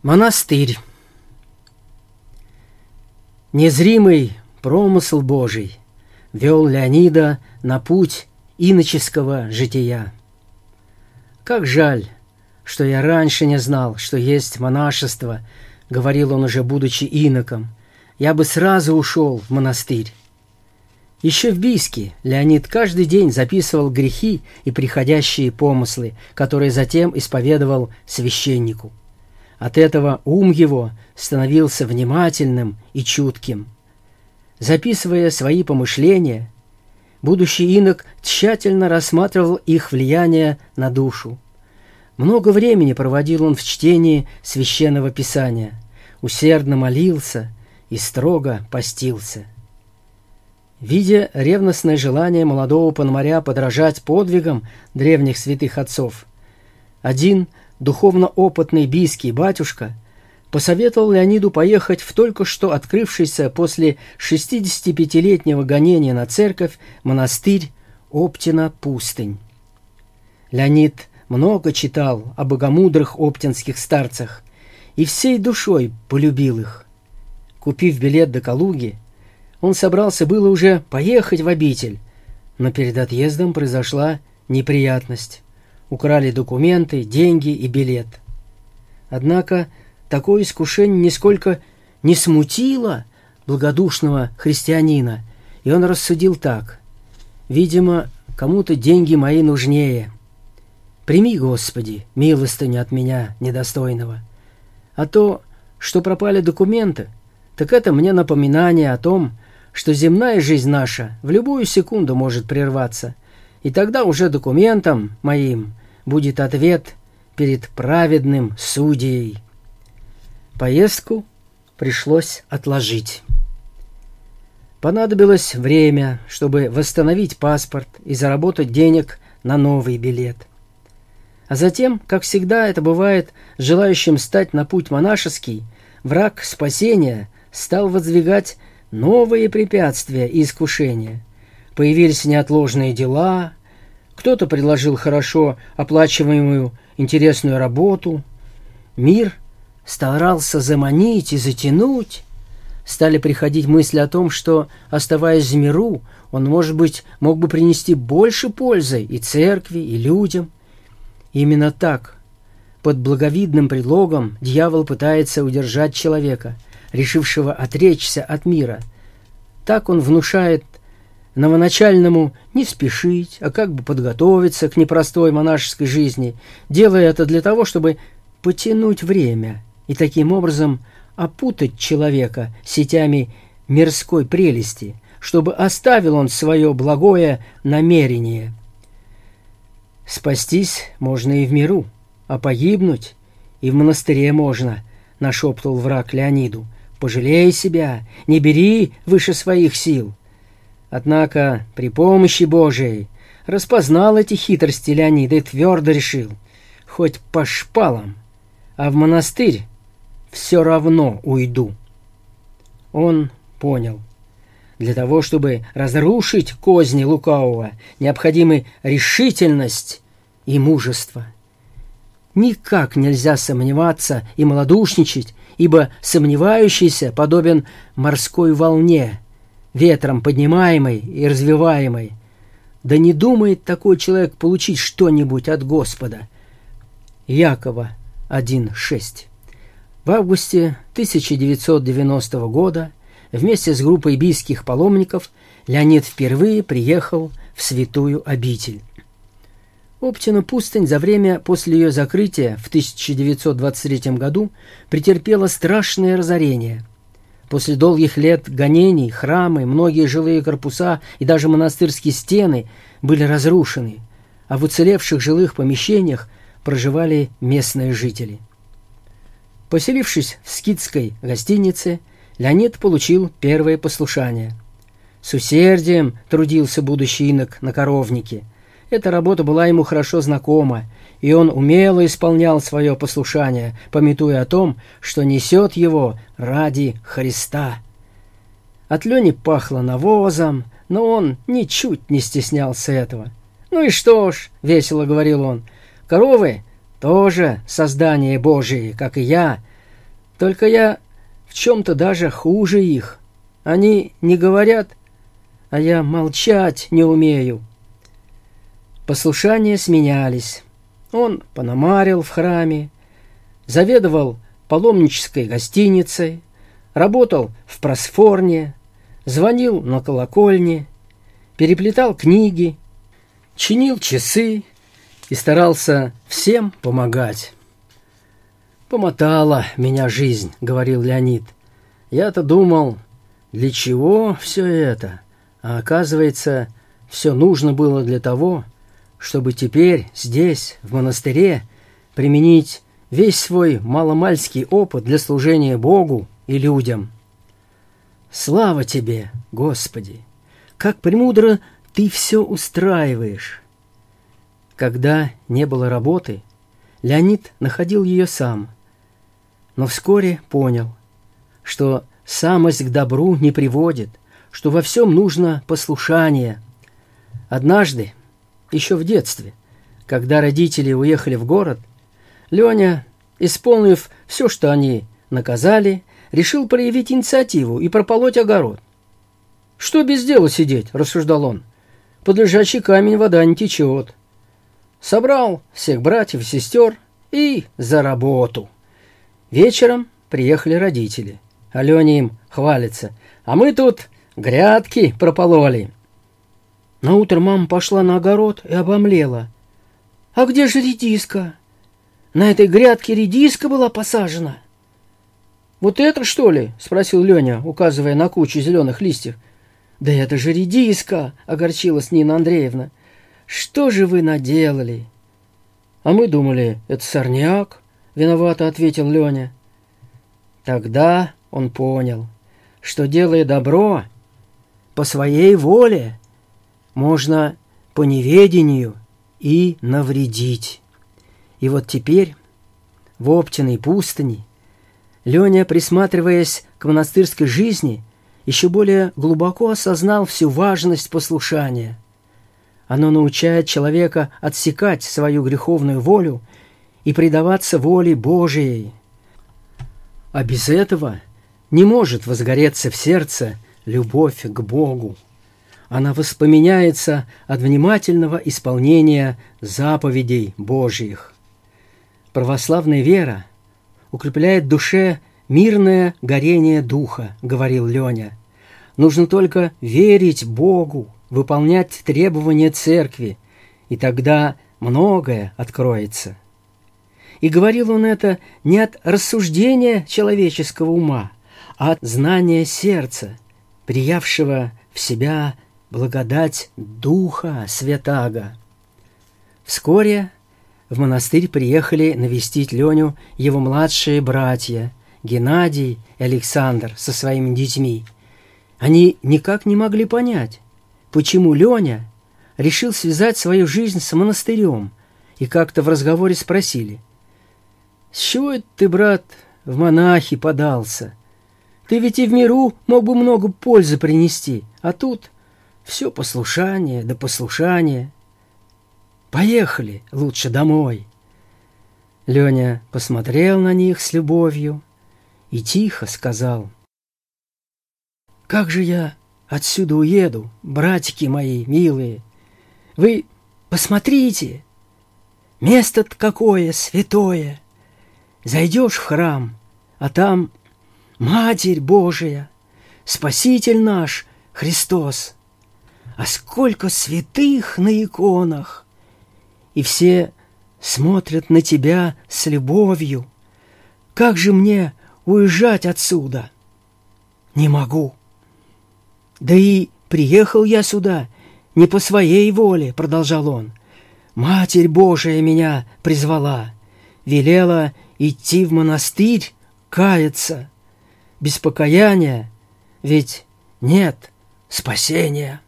Монастырь. Незримый промысл Божий вел Леонида на путь иноческого жития. «Как жаль, что я раньше не знал, что есть монашество», — говорил он уже будучи иноком, — «я бы сразу ушел в монастырь». Еще в Бийске Леонид каждый день записывал грехи и приходящие помыслы, которые затем исповедовал священнику. От этого ум его становился внимательным и чутким. Записывая свои помышления, будущий инок тщательно рассматривал их влияние на душу. Много времени проводил он в чтении Священного Писания, усердно молился и строго постился. Видя ревностное желание молодого пономаря подражать подвигам древних святых отцов, один духовно опытный бийский батюшка посоветовал Леониду поехать в только что открывшийся после 65-летнего гонения на церковь монастырь Оптина-Пустынь. Леонид много читал о богомудрых оптинских старцах и всей душой полюбил их. Купив билет до Калуги, он собрался было уже поехать в обитель, но перед отъездом произошла неприятность. Украли документы, деньги и билет. Однако такое искушение нисколько не смутило благодушного христианина, и он рассудил так: «Видимо, кому-то деньги мои нужнее. Прими, Господи, милостыню от меня недостойного. А то, что пропали документы, так это мне напоминание о том, что земная жизнь наша в любую секунду может прерваться, и тогда уже документам моим будет ответ перед праведным судьей». Поездку пришлось отложить. Понадобилось время, чтобы восстановить паспорт и заработать денег на новый билет. А затем, как всегда это бывает с желающим стать на путь монашеский, враг спасения стал воздвигать новые препятствия и искушения. Появились неотложные дела, кто-то предложил хорошо оплачиваемую интересную работу. Мир старался заманить и затянуть. Стали приходить мысли о том, что, оставаясь в миру, он, может быть, мог бы принести больше пользы и церкви, и людям. Именно так, под благовидным предлогом, дьявол пытается удержать человека, решившего отречься от мира. Так он внушает новоначальному не спешить, а как бы подготовиться к непростой монашеской жизни, делая это для того, чтобы потянуть время и таким образом опутать человека сетями мирской прелести, чтобы оставил он свое благое намерение. Спастись можно и в миру, а погибнуть и в монастыре можно, нашептывал враг Леониду. Пожалей себя, не бери выше своих сил. Однако при помощи Божией распознал эти хитрости Леонид и твердо решил: хоть по шпалам, а в монастырь все равно уйду. Он понял: для того, чтобы разрушить козни лукавого, необходимы решительность и мужество. Никак нельзя сомневаться и малодушничать, ибо сомневающийся подобен морской волне, ветром поднимаемой и развиваемой. Да не думает такой человек получить что-нибудь от Господа. Якова 1:6. В августе 1990 года вместе с группой бийских паломников Леонид впервые приехал в святую обитель. Оптина-Пустынь за время после ее закрытия в 1923 году претерпела страшное разорение. После долгих лет гонений храмы, многие жилые корпуса и даже монастырские стены были разрушены, а в уцелевших жилых помещениях проживали местные жители. Поселившись в скитской гостинице, Леонид получил первое послушание. С усердием трудился будущий инок на коровнике. Эта работа была ему хорошо знакома, и он умело исполнял свое послушание, памятуя о том, что несет его ради Христа. От Лени пахло навозом, но он ничуть не стеснялся этого. «Ну и что ж», — весело говорил он, — «коровы тоже создание Божие, как и я, Только я в чем-то даже хуже их. Они не говорят, а я молчать не умею». Послушания сменялись. Он пономарил в храме, заведовал паломнической гостиницей, работал в просфорне, звонил на колокольне, переплетал книги, чинил часы и старался всем помогать. «Помотала меня жизнь», — говорил Леонид. «Я-то думал, для чего все это? А оказывается, все нужно было для того, чтобы теперь здесь, в монастыре, применить весь свой маломальский опыт для служения Богу и людям. Слава Тебе, Господи! Как премудро Ты все устраиваешь!» Когда не было работы, Леонид находил ее сам, но вскоре понял, что самость к добру не приводит, что во всем нужно послушание. Однажды, еще в детстве, когда родители уехали в город, Леня, исполнив все, что они наказали, решил проявить инициативу и прополоть огород. «Что без дела сидеть?» – рассуждал он. «Под лежачий камень вода не течет». Собрал всех братьев и сестер и за работу. Вечером приехали родители. А Леня им хвалится: «А мы тут грядки пропололи». Наутро мама пошла на огород и обомлела. «А где же редиска? На этой грядке редиска была посажена». «Вот это, что ли?» – спросил Леня, указывая на кучу зеленых листьев. «Да это же редиска!» – огорчилась Нина Андреевна. «Что же вы наделали?» «А мы думали, это сорняк», – виновато ответил Леня. Тогда он понял, что, делая добро по своей воле, можно по неведению и навредить. И вот теперь в Оптиной пустыне Леня, присматриваясь к монастырской жизни, еще более глубоко осознал всю важность послушания. Оно научает человека отсекать свою греховную волю и предаваться воле Божией. А без этого не может возгореться в сердце любовь к Богу. Она воспламеняется от внимательного исполнения заповедей Божьих. Православная вера укрепляет в душе мирное горение духа, говорил Леня. Нужно только верить Богу, выполнять требования церкви, и тогда многое откроется. И говорил он это не от рассуждения человеческого ума, а от знания сердца, приявшего в себя благодать Духа Святаго. Вскоре в монастырь приехали навестить Леню его младшие братья Геннадий и Александр со своими детьми. Они никак не могли понять, почему Леня решил связать свою жизнь с монастырем, и как-то в разговоре спросили: «С чего это ты, брат, в монахи подался? Ты ведь и в миру мог бы много пользы принести, а тут все послушание да послушание. Поехали лучше домой». Леня посмотрел на них с любовью и тихо сказал: «Как же я отсюда уеду, братики мои милые? Вы посмотрите, место-то какое святое! Зайдешь в храм, а там Матерь Божия, Спаситель наш Христос. А сколько святых на иконах! И все смотрят на тебя с любовью. Как же мне уезжать отсюда? Не могу. Да и приехал я сюда не по своей воле, продолжал он. Матерь Божия меня призвала, велела идти в монастырь, каяться. Без покаяния ведь нет спасения.